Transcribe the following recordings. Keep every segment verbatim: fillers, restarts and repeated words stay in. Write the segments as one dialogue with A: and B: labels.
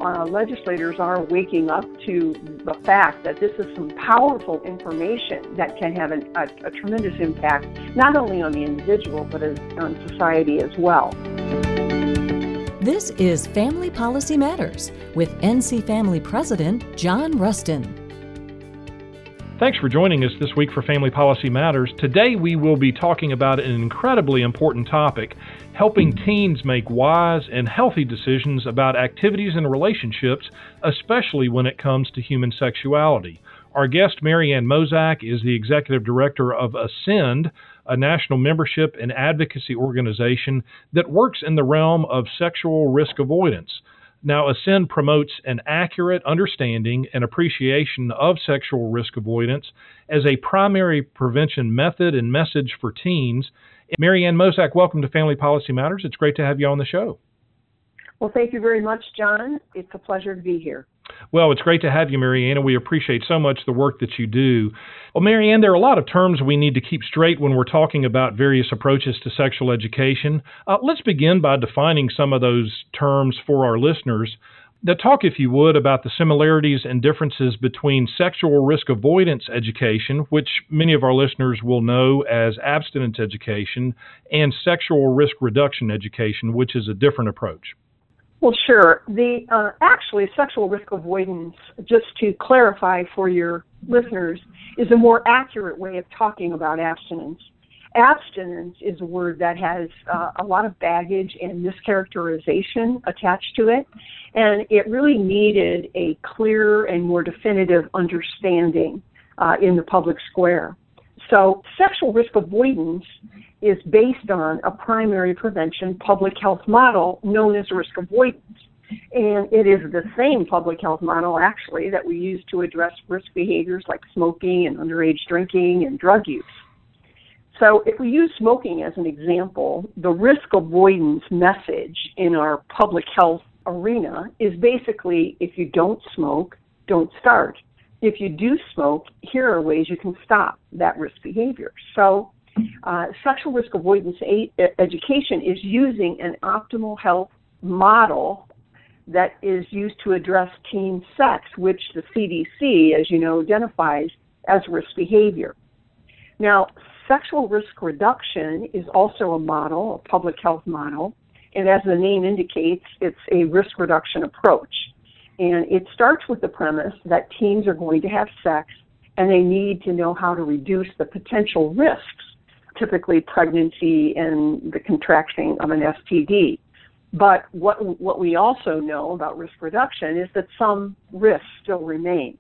A: uh, legislators are waking up to the fact that this is some powerful information that can have an, a, a tremendous impact, not only on the individual, but as, on society as well.
B: This is Family Policy Matters with N C Family President John Rustin.
C: Thanks for joining us this week for Family Policy Matters. Today we will be talking about an incredibly important topic, helping teens make wise and healthy decisions about activities and relationships, especially when it comes to human sexuality. Our guest, Mary Ann Mozak, is the Executive Director of Ascend, a national membership and advocacy organization that works in the realm of sexual risk avoidance. Now, Ascend promotes an accurate understanding and appreciation of sexual risk avoidance as a primary prevention method and message for teens. Mary Ann Mozak, welcome to Family Policy Matters. It's great to have you on the show.
A: Well, thank you very much, John. It's a pleasure to be here.
C: Well, it's great to have you, Mary Ann, and we appreciate so much the work that you do. Well, Mary Ann, there are a lot of terms we need to keep straight when we're talking about various approaches to sexual education. Uh, let's begin by defining some of those terms for our listeners. Now, talk, if you would, about the similarities and differences between sexual risk avoidance education, which many of our listeners will know as abstinence education, and sexual risk reduction education, which is a different approach.
A: Well, sure. The uh, actually, sexual risk avoidance, just to clarify for your listeners, is a more accurate way of talking about abstinence. Abstinence is a word that has uh, a lot of baggage and mischaracterization attached to it, and it really needed a clearer and more definitive understanding uh, in the public square. So sexual risk avoidance is based on a primary prevention public health model known as risk avoidance. And it is the same public health model, actually, that we use to address risk behaviors like smoking and underage drinking and drug use. So if we use smoking as an example, the risk avoidance message in our public health arena is basically, if you don't smoke, don't start. If you do smoke, here are ways you can stop that risk behavior. So uh, sexual risk avoidance a- education is using an optimal health model that is used to address teen sex, which the C D C, as you know, identifies as risk behavior. Now, sexual risk reduction is also a model, a public health model, and as the name indicates, it's a risk reduction approach. And it starts with the premise that teens are going to have sex and they need to know how to reduce the potential risks, typically pregnancy and the contracting of an S T D. But what what we also know about risk reduction is that some risk still remains.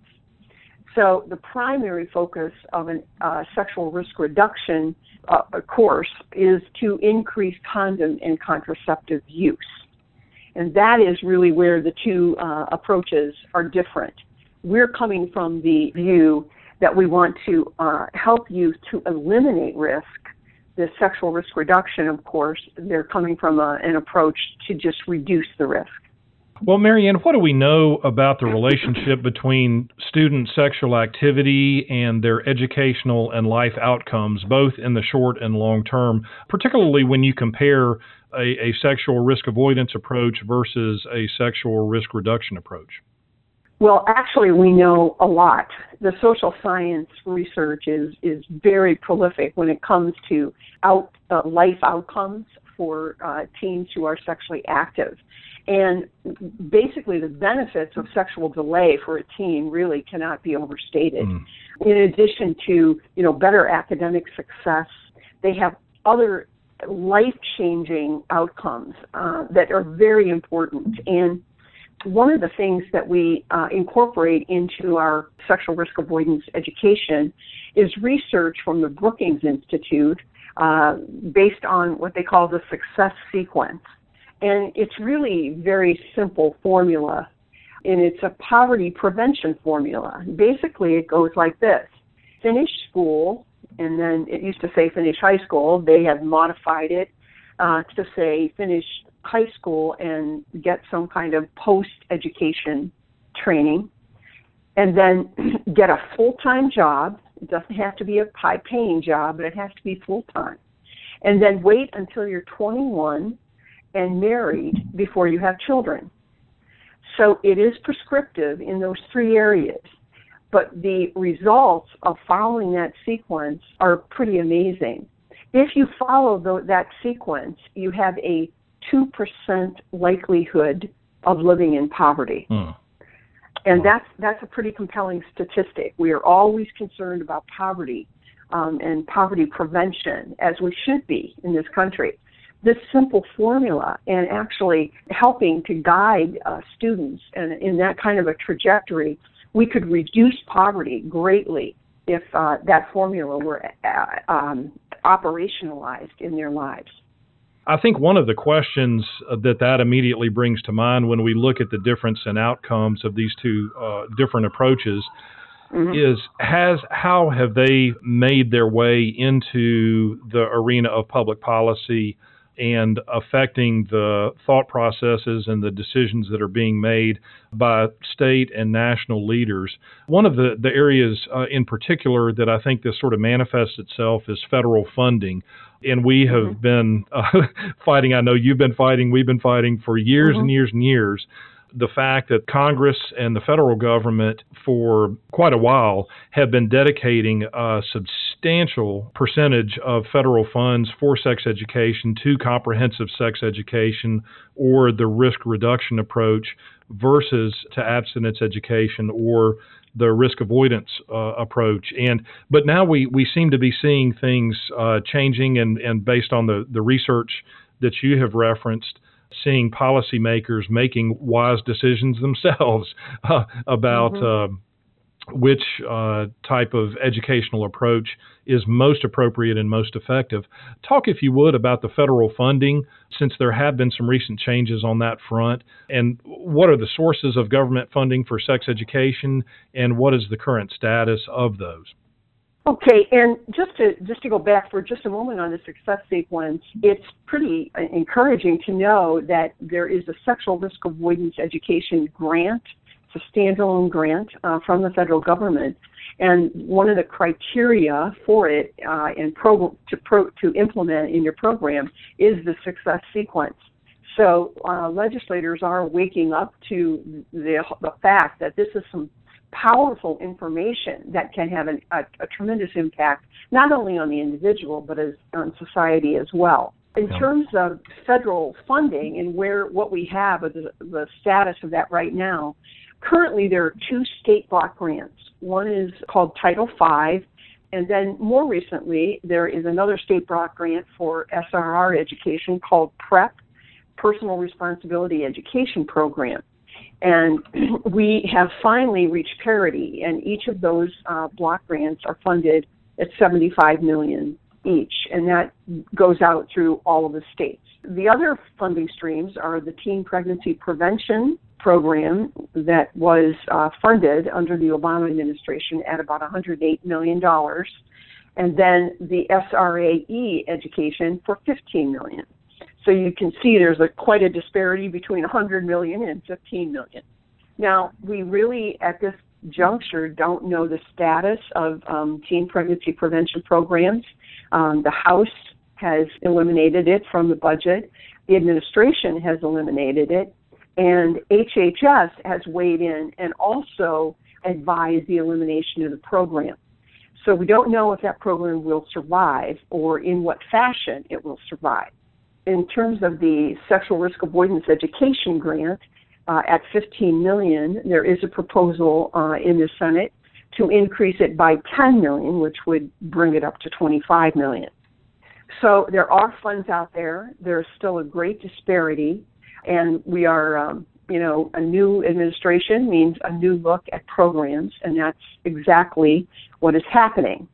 A: So the primary focus of a uh, sexual risk reduction uh, course is to increase condom and contraceptive use. And that is really where the two uh, approaches are different. We're coming from the view that we want to uh, help you to eliminate risk. The sexual risk reduction, of course, they're coming from a, an approach to just reduce the risk.
C: Well, Mary Ann, what do we know about the relationship between student sexual activity and their educational and life outcomes, both in the short and long term, particularly when you compare a, a sexual risk avoidance approach versus a sexual risk reduction approach?
A: Well, actually, we know a lot. The social science research is, is very prolific when it comes to out, uh, life outcomes for uh, teens who are sexually active. And basically, the benefits of sexual delay for a teen really cannot be overstated. Mm. In addition to, you know, better academic success, they have other life-changing outcomes uh, that are very important. And one of the things that we uh, incorporate into our sexual risk avoidance education is research from the Brookings Institute uh, based on what they call the success sequence. And it's really very simple formula, and it's a poverty prevention formula. Basically, it goes like this. Finish school, and then it used to say finish high school. They have modified it uh, to say finish high school and get some kind of post-education training, and then get a full-time job. It doesn't have to be a high-paying job, but it has to be full-time. And then wait until you're twenty-one and married before you have children. So it is prescriptive in those three areas. But the results of following that sequence are pretty amazing. If you follow the, that sequence, you have a two percent likelihood of living in poverty. Mm. And that's that's a pretty compelling statistic. We are always concerned about poverty um, and poverty prevention, as we should be in this country. This simple formula and actually helping to guide uh, students and in that kind of a trajectory, we could reduce poverty greatly if uh, that formula were uh, um, operationalized in their lives.
C: I think one of the questions that that immediately brings to mind when we look at the difference in outcomes of these two uh, different approaches mm-hmm. is has how have they made their way into the arena of public policy and affecting the thought processes and the decisions that are being made by state and national leaders. One of the, the areas uh, in particular that I think this sort of manifests itself is federal funding. And we have mm-hmm. been uh, fighting, I know you've been fighting, we've been fighting for years mm-hmm. and years and years, the fact that Congress and the federal government for quite a while have been dedicating a substantial percentage of federal funds for sex education to comprehensive sex education or the risk reduction approach versus to abstinence education or the risk avoidance uh, approach. And but now we, we seem to be seeing things uh, changing and, and based on the, the research that you have referenced, seeing policymakers making wise decisions themselves uh, about mm-hmm. uh, which uh, type of educational approach is most appropriate and most effective. Talk, if you would, about the federal funding, since there have been some recent changes on that front, and what are the sources of government funding for sex education, and what is the current status of those?
A: Okay, and just to just to go back for just a moment on the success sequence, it's pretty encouraging to know that there is a sexual risk avoidance education grant. It's a standalone grant uh, from the federal government, and one of the criteria for it uh, and pro- to pro- to implement in your program is the success sequence. So uh, legislators are waking up to the, the fact that this is some powerful information that can have an, a, a tremendous impact, not only on the individual, but as, on society as well. In yeah. terms of federal funding and where what we have, the, the status of that right now, currently there are two state block grants. One is called Title five, and then more recently there is another state block grant for S R R education called PREP, Personal Responsibility Education Program. And we have finally reached parity, and each of those uh, block grants are funded at seventy-five million dollars each, and that goes out through all of the states. The other funding streams are the Teen Pregnancy Prevention Program that was uh, funded under the Obama administration at about one hundred eight million dollars, and then the S R A E education for fifteen million dollars. So you can see there's a, quite a disparity between one hundred million dollars and fifteen million dollars. Now, we really, at this juncture, don't know the status of um, teen pregnancy prevention programs. Um, the House has eliminated it from the budget. The administration has eliminated it. And H H S has weighed in and also advised the elimination of the program. So we don't know if that program will survive or in what fashion it will survive. In terms of the sexual risk avoidance education grant, uh, at fifteen million dollars, there is a proposal uh, in the Senate to increase it by ten million dollars, which would bring it up to twenty-five million dollars. So there are funds out there. There's still a great disparity, and we are, um, you know, a new administration means a new look at programs, and that's exactly what is happening.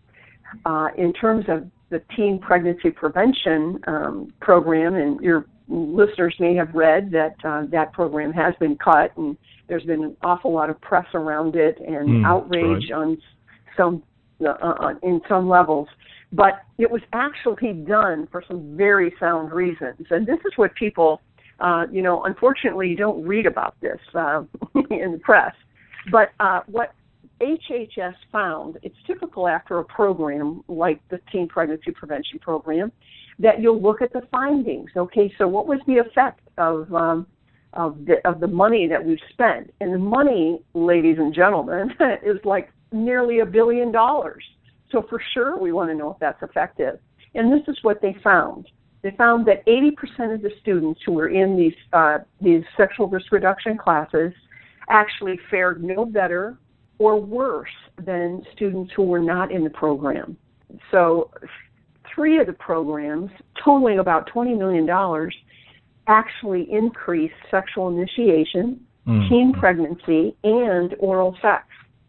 A: Uh, in terms of the Teen Pregnancy Prevention um, Program, and your listeners may have read that uh, that program has been cut, and there's been an awful lot of press around it and mm, outrage right. on some uh, on, in some levels. But it was actually done for some very sound reasons, and this is what people, uh, you know, unfortunately, you don't read about this uh, in the press. But uh, what H H S found, it's typical after a program like the Teen Pregnancy Prevention Program, that you'll look at the findings. Okay, so what was the effect of um, of the, of the money that we've spent. And the money, ladies and gentlemen, is like nearly a billion dollars. So for sure we want to know if that's effective. And this is what they found. They found that eighty percent of the students who were in these uh, these sexual risk reduction classes actually fared no better or worse than students who were not in the program. So three of the programs, totaling about twenty million dollars, actually increased sexual initiation, mm. teen pregnancy, and oral sex.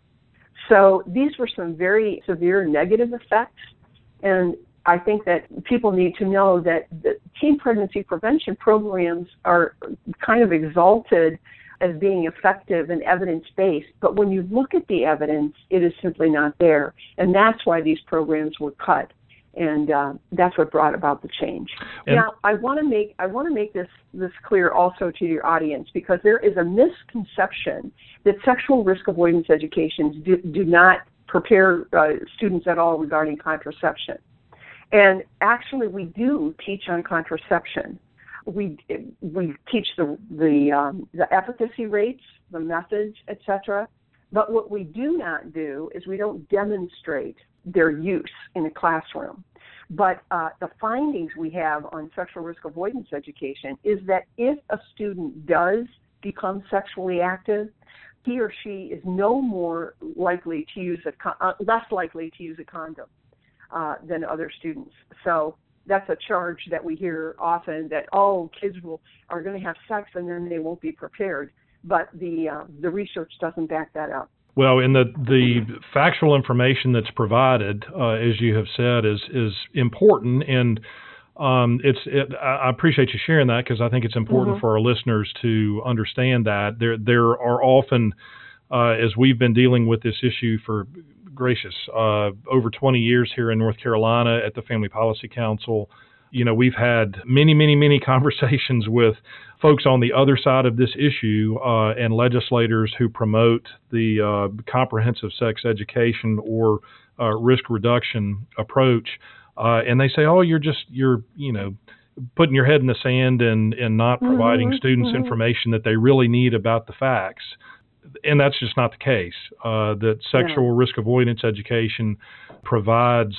A: So these were some very severe negative effects, and I think that people need to know that the teen pregnancy prevention programs are kind of exalted as being effective and evidence-based, but when you look at the evidence, it is simply not there, and that's why these programs were cut, and uh, that's what brought about the change. And now, I want to make I want to make this this clear also to your audience, because there is a misconception that sexual risk avoidance educations do, do not prepare uh, students at all regarding contraception. And actually, we do teach on contraception. We we teach the the um, the efficacy rates, the methods, et cetera. But what we do not do is we don't demonstrate their use in a classroom. But uh, the findings we have on sexual risk avoidance education is that if a student does become sexually active, he or she is no more likely to use a con- uh, less likely to use a condom uh, than other students. So that's a charge that we hear often, that, oh, kids will are going to have sex and then they won't be prepared. But the uh, the research doesn't back that up.
C: Well, and the the factual information that's provided, uh, as you have said, is is important, and um, it's it, I appreciate you sharing that, because I think it's important mm-hmm. for our listeners to understand that there there are often, uh, as we've been dealing with this issue for gracious uh, over twenty years here in North Carolina at the Family Policy Council. You know, we've had many, many, many conversations with folks on the other side of this issue uh, and legislators who promote the uh, comprehensive sex education or uh, risk reduction approach. Uh, and they say, oh, you're just, you're, you know, putting your head in the sand and, and not providing mm-hmm. students mm-hmm. information that they really need about the facts. And that's just not the case. Uh, that sexual yeah. risk avoidance education provides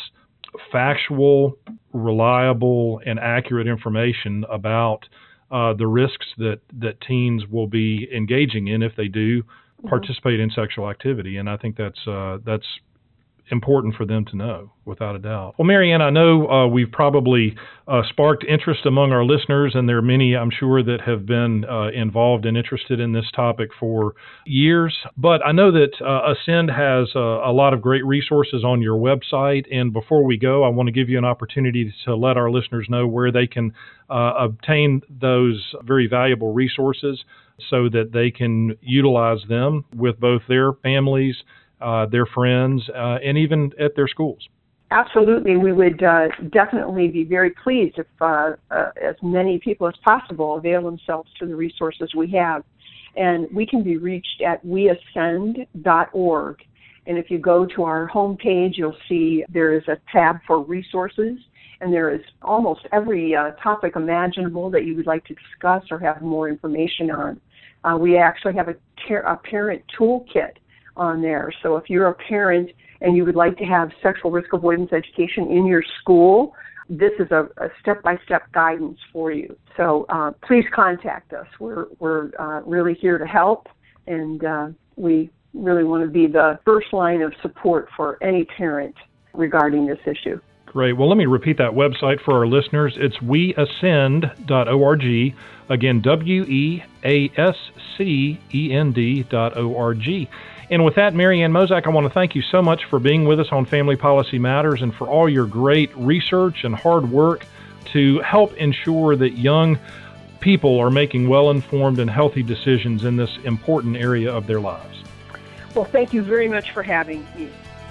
C: factual, reliable, and accurate information about uh, the risks that, that teens will be engaging in if they do mm-hmm. participate in sexual activity. And I think that's uh, that's important for them to know, without a doubt. Well, Marianne, I know uh, we've probably uh, sparked interest among our listeners, and there are many, I'm sure, that have been uh, involved and interested in this topic for years. But I know that uh, Ascend has uh, a lot of great resources on your website. And before we go, I want to give you an opportunity to let our listeners know where they can uh, obtain those very valuable resources so that they can utilize them with both their families, Uh, their friends, uh, and even at their schools.
A: Absolutely. We would uh, definitely be very pleased if uh, uh, as many people as possible avail themselves to the resources we have. And we can be reached at we ascend dot org. And if you go to our homepage, you'll see there is a tab for resources, and there is almost every uh, topic imaginable that you would like to discuss or have more information on. Uh, we actually have a, car- a parent toolkit on there. So if you're a parent and you would like to have sexual risk avoidance education in your school, this is a, a step-by-step guidance for you. So uh, please contact us. We're we're uh, really here to help, and uh, we really want to be the first line of support for any parent regarding this issue.
C: Great. Well, let me repeat that website for our listeners. It's we ascend dot org. Again, W E A S C E N D dot O R G. And with that, Marianne Mozak, I want to thank you so much for being with us on Family Policy Matters and for all your great research and hard work to help ensure that young people are making well-informed and healthy decisions in this important area of their lives.
A: Well, thank you very much for having me.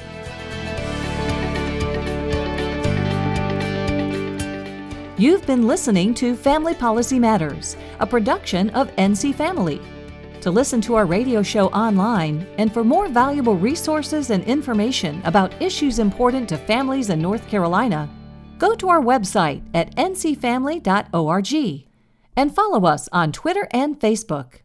B: You've been listening to Family Policy Matters, a production of N C Family. To listen to our radio show online and for more valuable resources and information about issues important to families in North Carolina, go to our website at N C family dot org. and follow us on Twitter and Facebook.